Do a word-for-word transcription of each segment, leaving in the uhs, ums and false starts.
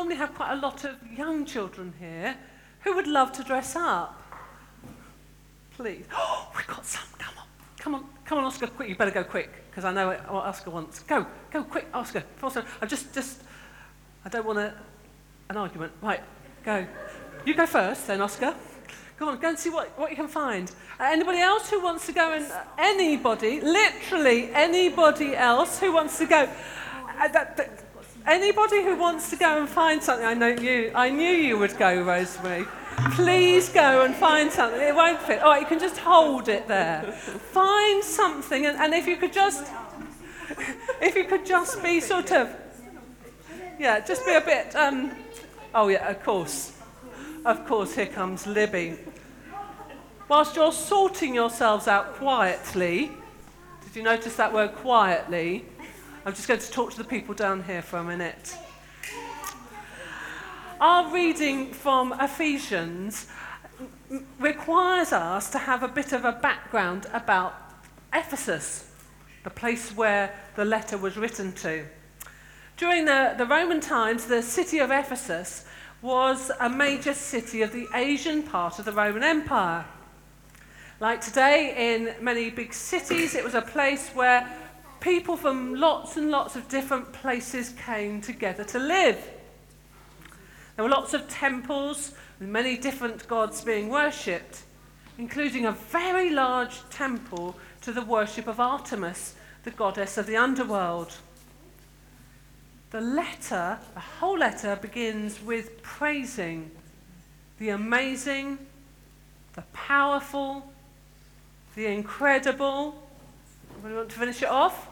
normally have quite a lot of young children here. Who would love to dress up? Please. Oh, we've got some. Come on. Come on. Come on, Oscar. Quick. You better go quick, because I know what Oscar wants. Go. Go quick, Oscar. Also, I just, just, I don't want a, an argument. Right. Go. You go first, then, Oscar. Go on. Go and see what, what you can find. Uh, anybody else who wants to go and... Uh, anybody. Literally anybody else who wants to go. Uh, that, that, anybody who wants to go and find something. I know you. I knew you would go, Rosemary. Please go and find something. It won't fit. All right, you can just hold it there. Find something, and, and if you could just, if you could just be sort of, yeah, just be a bit. Um, oh yeah, of course, of course. Here comes Libby. Whilst you're sorting yourselves out quietly, did you notice that word quietly? I'm just going to talk to the people down here for a minute. Our reading from Ephesians requires us to have a bit of a background about Ephesus, the place where the letter was written to. During the, the Roman times, the city of Ephesus was a major city of the Asian part of the Roman Empire. Like today, in many big cities, it was a place where people from lots and lots of different places came together to live. There were lots of temples with many different gods being worshipped, including a very large temple to the worship of Artemis, the goddess of the underworld. The letter, the whole letter, begins with praising the amazing, the powerful, the incredible. Anybody want to finish it off?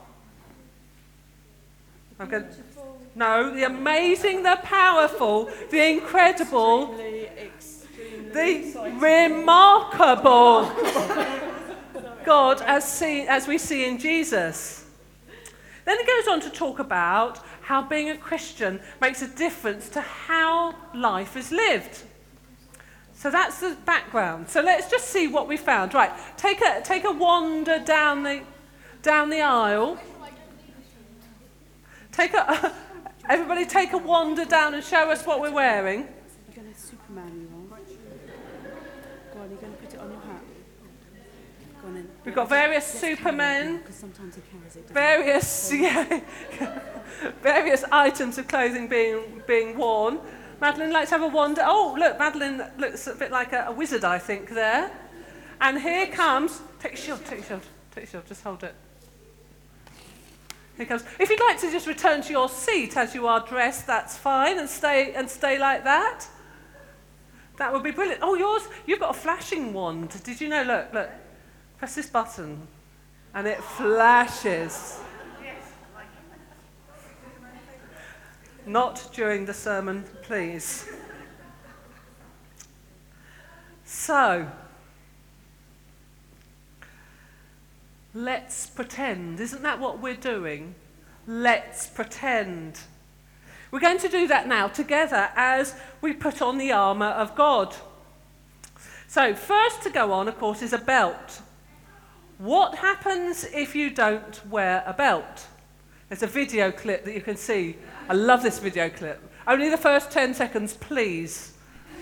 I'm going. No, the amazing, the powerful, the incredible, the remarkable God as, see, as we see in Jesus. Then it goes on to talk about how being a Christian makes a difference to how life is lived. So that's the background. So let's just see what we found. Right, take a, take a wander down the, down the aisle. Take a... Everybody take a wander down and show us what we're wearing. You're going to Superman, you want? Go on, you're going to put it on your hat. Go on in. We've got various Supermen, Because sometimes he carries it. various, yeah, various items of clothing being being worn. Madeline, let's have a wander. Oh, look, Madeline looks a bit like a, a wizard, I think, there. And here comes, take your shield, take your shield, take your shield, just hold it. Here comes. If you'd like to just return to your seat as you are dressed, that's fine, and stay and stay like that. That would be brilliant. Oh, yours, you've got a flashing wand. Did you know? Look, look. Press this button, and it flashes. Not during the sermon, please. So, let's pretend. Isn't that what we're doing? Let's pretend. We're going to do that now together as we put on the armour of God. So first to go on, of course, is a belt. What happens if you don't wear a belt? There's a video clip that you can see. I love this video clip. Only the first ten seconds, please.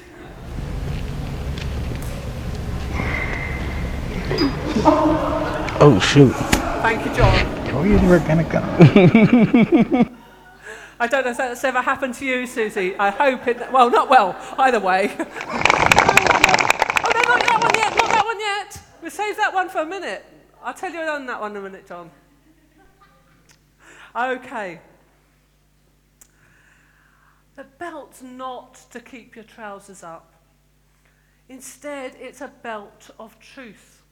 Oh, shoot. Thank you, John. Oh, you were gonna go. I don't know if that's ever happened to you, Susie. I hope it... Well, not well. Either way. Oh, no, not that one yet. Not that one yet. We'll save that one for a minute. I'll tell you on that one in a minute, John. Okay. The belt's not to keep your trousers up. Instead, it's a belt of truth.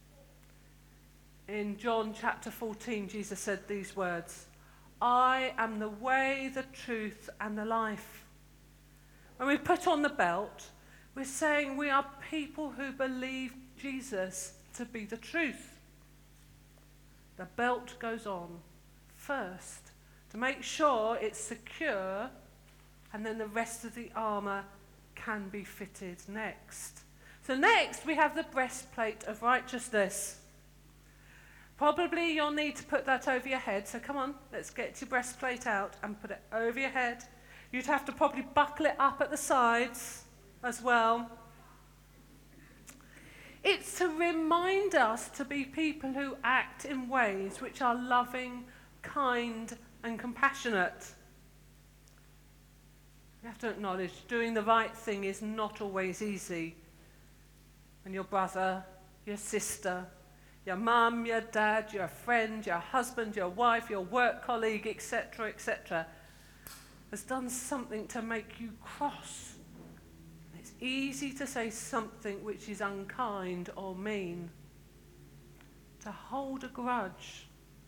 In John chapter fourteen, Jesus said these words, I am the way, the truth, and the life. When we put on the belt, we're saying we are people who believe Jesus to be the truth. The belt goes on first to make sure it's secure, and then the rest of the armour can be fitted next. So next we have the breastplate of righteousness. Probably you'll need to put that over your head, so come on, let's get your breastplate out and put it over your head. You'd have to probably buckle it up at the sides as well. It's to remind us to be people who act in ways which are loving, kind, and compassionate. We have to acknowledge doing the right thing is not always easy. When your brother, your sister, your mum, your dad, your friend, your husband, your wife, your work colleague, et cetera, et cetera, has done something to make you cross. It's easy to say something which is unkind or mean, to hold a grudge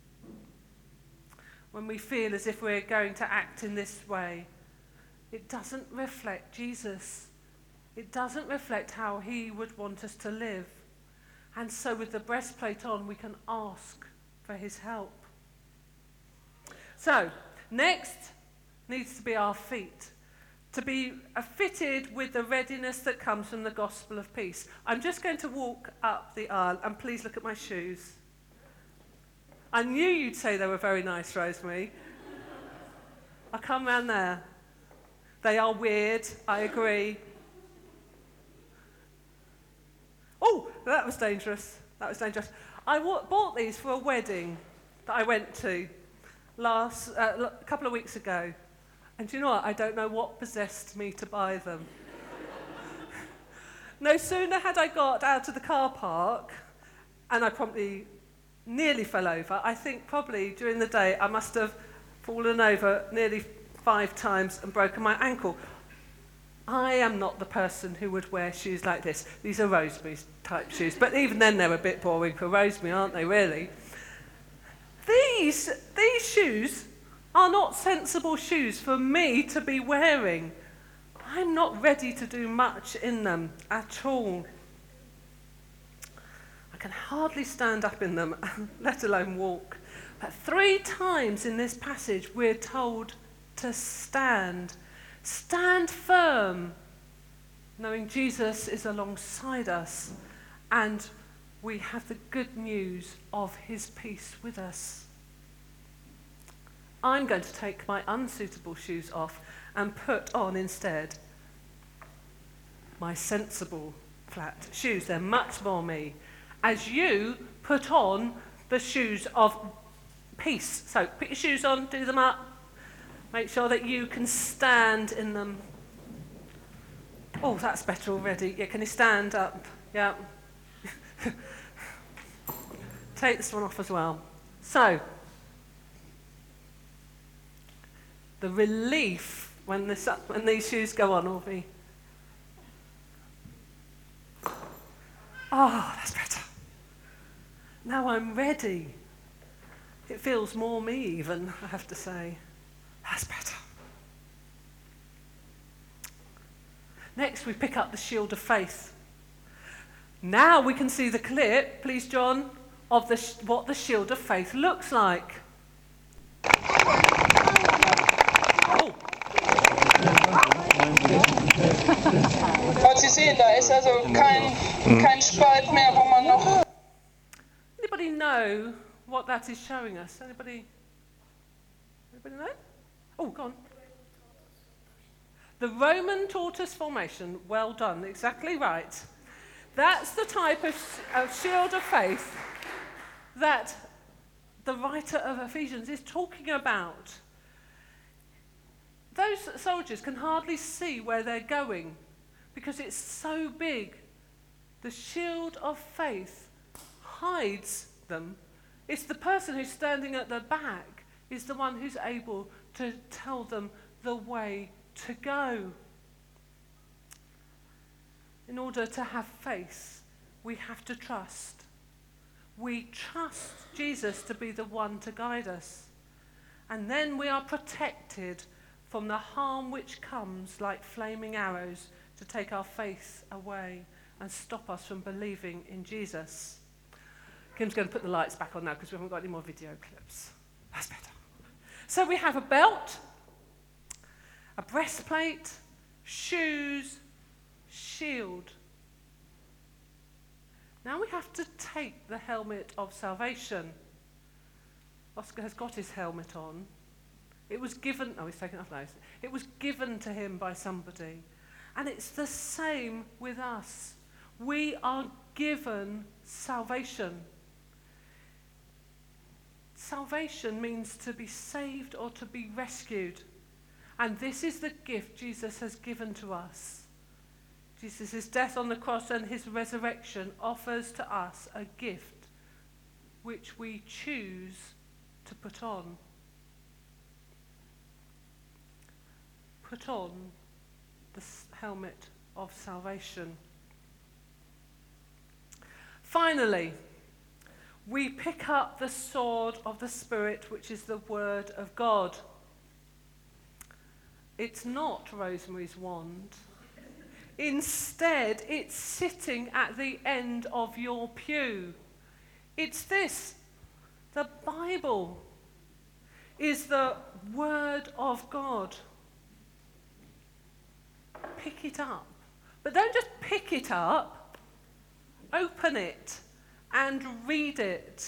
when we feel as if we're going to act in this way. It doesn't reflect Jesus. It doesn't reflect how he would want us to live. And so with the breastplate on, we can ask for his help. So, next needs to be our feet, to be fitted with the readiness that comes from the gospel of peace. I'm just going to walk up the aisle, and please look at my shoes. I knew you'd say they were very nice, Rosemary. I'll come round there. They are weird, I agree. Oh, that was dangerous. That was dangerous. I w- bought these for a wedding that I went to last uh, a couple of weeks ago. And do you know what? I don't know what possessed me to buy them. No sooner had I got out of the car park, and I promptly nearly fell over. I think probably during the day I must have fallen over nearly five times and broken my ankle. I am not the person who would wear shoes like this. These are Rosemary's type shoes, but even then they're a bit boring for Rosemary, aren't they, really? These, these shoes are not sensible shoes for me to be wearing. I'm not ready to do much in them at all. I can hardly stand up in them, let alone walk. But three times in this passage we're told to stand. Stand firm, knowing Jesus is alongside us and we have the good news of his peace with us. I'm going to take my unsuitable shoes off and put on instead my sensible flat shoes. They're much more me. As you put on the shoes of peace. So put your shoes on, do them up. Make sure that you can stand in them. Oh, that's better already. Yeah, can you stand up? Yeah. Take this one off as well. So, the relief when, this, when these shoes go on will be, oh, that's better. Now I'm ready. It feels more me even, I have to say. That's better. Next, we pick up the shield of faith. Now we can see the clip, please, John, of the sh- what the shield of faith looks like. Oh. Was Sie sehen, da ist also kein, kein Spalt mehr, wo man noch... Anybody know what that is showing us? Anybody? Anybody know? Oh, go on. The Roman tortoise formation, well done, exactly right. That's the type of, of shield of faith that the writer of Ephesians is talking about. Those soldiers can hardly see where they're going because it's so big. The shield of faith hides them. It's the person who's standing at the back is the one who's able to tell them the way to go. In order to have faith, we have to trust. We trust Jesus to be the one to guide us. And then we are protected from the harm which comes like flaming arrows to take our faith away and stop us from believing in Jesus. Kim's going to put the lights back on now because we haven't got any more video clips. That's better. So we have a belt, a breastplate, shoes, shield. Now we have to take the helmet of salvation. Oscar has got his helmet on. It was given, oh, he's taken off now. It was given to him by somebody. And it's the same with us. We are given salvation. Salvation means to be saved or to be rescued. And this is the gift Jesus has given to us. Jesus' death on the cross and his resurrection offers to us a gift which we choose to put on. Put on the helmet of salvation. Finally, we pick up the sword of the Spirit, which is the Word of God. It's not Rosemary's wand. Instead, it's sitting at the end of your pew. It's this. The Bible is the Word of God. Pick it up. But don't just pick it up. Open it and read it.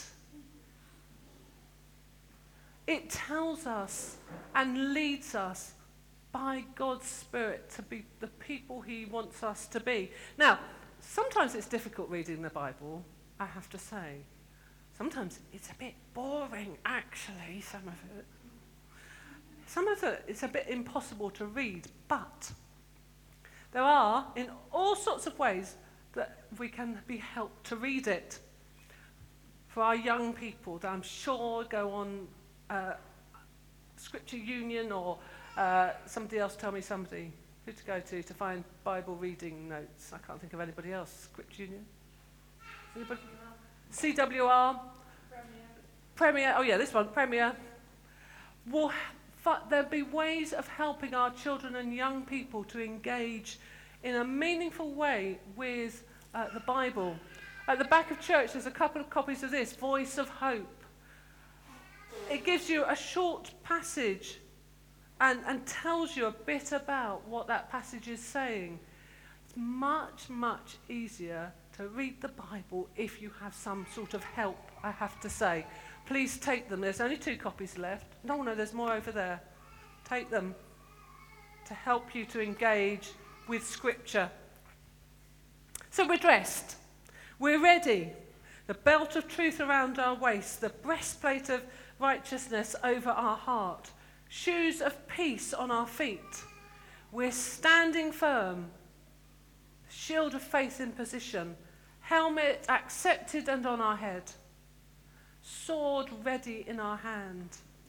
It tells us and leads us by God's Spirit to be the people he wants us to be. Now, sometimes it's difficult reading the Bible, I have to say. Sometimes it's a bit boring, actually, some of it. Some of it, it's a bit impossible to read, but there are, in all sorts of ways, that we can be helped to read it. For our young people that I'm sure go on uh, Scripture Union or uh, somebody else tell me somebody who to go to to find Bible reading notes. I can't think of anybody else. Scripture Union? Anybody? C W R? Premier. Premier. Oh yeah, this one, Premier. Will there'll be ways of helping our children and young people to engage in a meaningful way with uh, the Bible. At the back of church, there's a couple of copies of this, Voice of Hope. It gives you a short passage and, and tells you a bit about what that passage is saying. It's much, much easier to read the Bible if you have some sort of help, I have to say. Please take them. There's only two copies left. No, no, there's more over there. Take them to help you to engage with Scripture. So we're dressed. We're ready. The belt of truth around our waist, the breastplate of righteousness over our heart, shoes of peace on our feet. We're standing firm, shield of faith in position, helmet accepted and on our head, sword ready in our hand.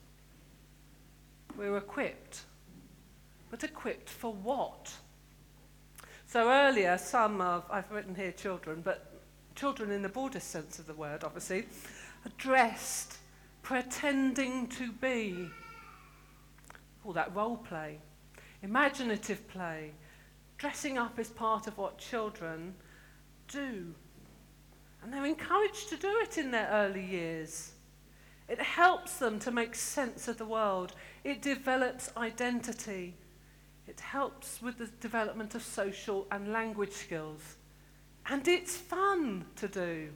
We're equipped, but equipped for what? So earlier, some of, I've written here children, but children in the broadest sense of the word, obviously, are dressed, pretending to be. All that role play, imaginative play. Dressing up is part of what children do. And they're encouraged to do it in their early years. It helps them to make sense of the world. It develops identity. It helps with the development of social and language skills. And it's fun to do.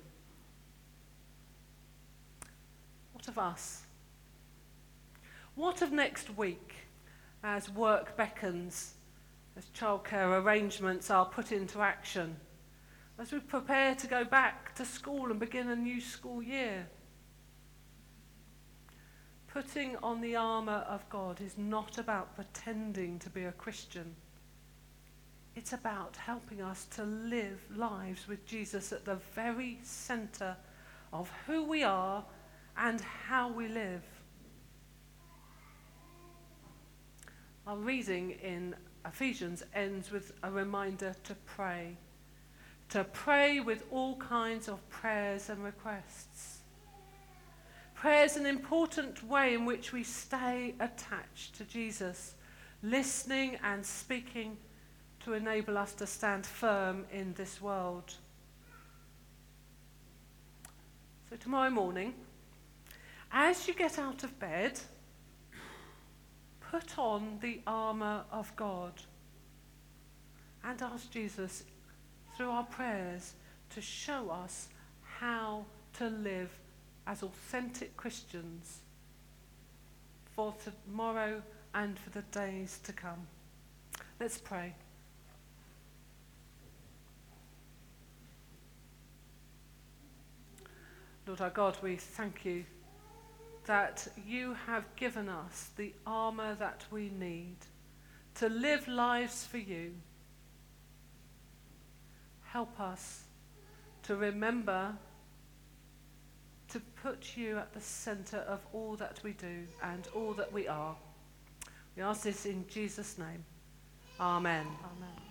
What of us? What of next week as work beckons, as childcare arrangements are put into action, as we prepare to go back to school and begin a new school year? Putting on the armour of God is not about pretending to be a Christian. It's about helping us to live lives with Jesus at the very centre of who we are and how we live. Our reading in Ephesians ends with a reminder to pray. To pray with all kinds of prayers and requests. Prayer is an important way in which we stay attached to Jesus, listening and speaking to enable us to stand firm in this world. So tomorrow morning, as you get out of bed, put on the armour of God and ask Jesus through our prayers to show us how to live as authentic Christians for tomorrow and for the days to come. Let's pray. Lord our God, we thank you that you have given us the armour that we need to live lives for you. Help us to remember to put you at the centre of all that we do and all that we are. We ask this in Jesus' name. Amen. Amen.